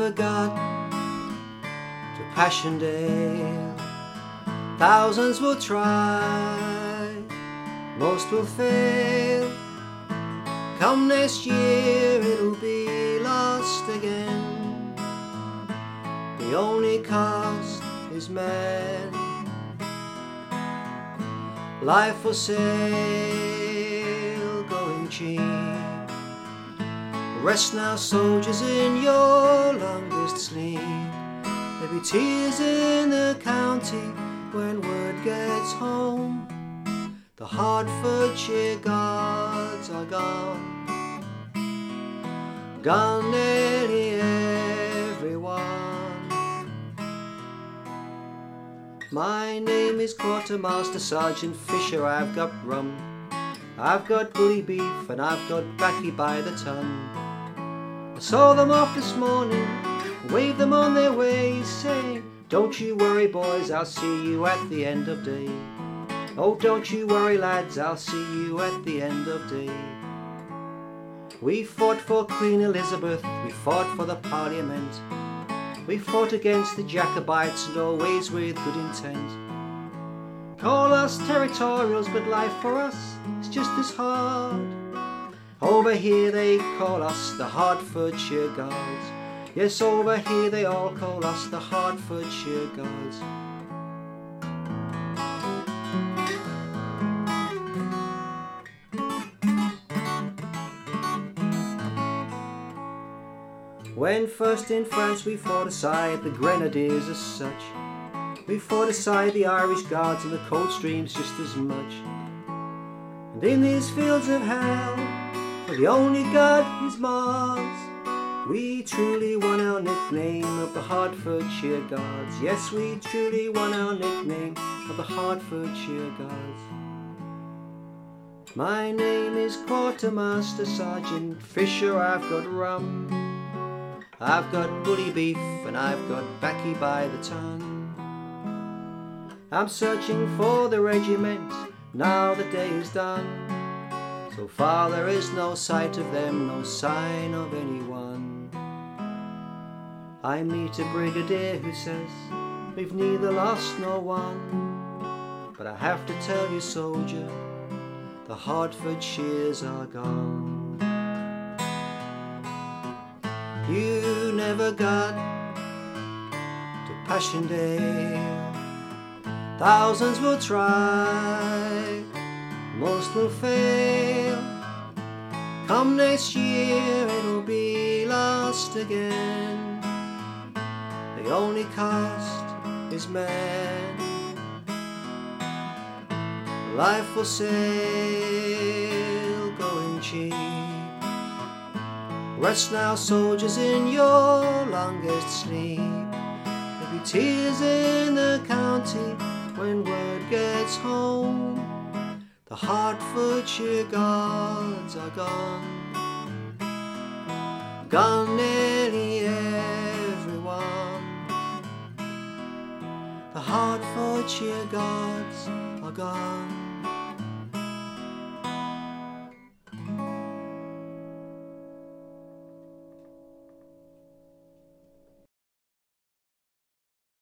never got to Passchendaele. Thousands will try, most will fail. Come next year it'll be lost again. The only cost is man. Life for sale, going cheap. Rest now, soldiers, in your longest sleep. There'll be tears in the county when word gets home. The Hertfordshire Guards are gone. Gone nearly everyone. My name is Quartermaster Sergeant Fisher. I've got rum, I've got bully beef, and I've got baccy by the ton. I saw them off this morning, waved them on their way, saying, don't you worry boys, I'll see you at the end of day. Oh, don't you worry lads, I'll see you at the end of day. We fought for Queen Elizabeth, we fought for the Parliament. We fought against the Jacobites and always with good intent. Call us territorials, but life for us is just as hard. Over here they call us the Hertfordshire Guards. Yes, over here they all call us the Hertfordshire Guards. When first in France we fought aside the Grenadiers as such. We fought aside the Irish Guards and the Coldstreams just as much. And in these fields of hell, where the only God is Mars, we truly won our nickname of the Hertfordshire Guards. Yes, we truly won our nickname of the Hertfordshire Guards. My name is Quartermaster Sergeant Fisher. I've got rum, I've got bully beef, and I've got baccy by the ton. I'm searching for the regiment, now the day is done. So far there is no sight of them, no sign of anyone. I meet a brigadier who says, we've neither lost nor won. But I have to tell you, soldier, the Hertfordshire's are gone. You never got to Passchendaele. Thousands will try, most will fail. Come next year it'll be lost again. The only cost is man. Life for sale, going cheap. Rest now, soldiers, in your longest sleep. There'll be tears in the county when word gets home. The Hertfordshire Guards are gone. Gone nearly everyone. The Hertfordshire Guards are gone.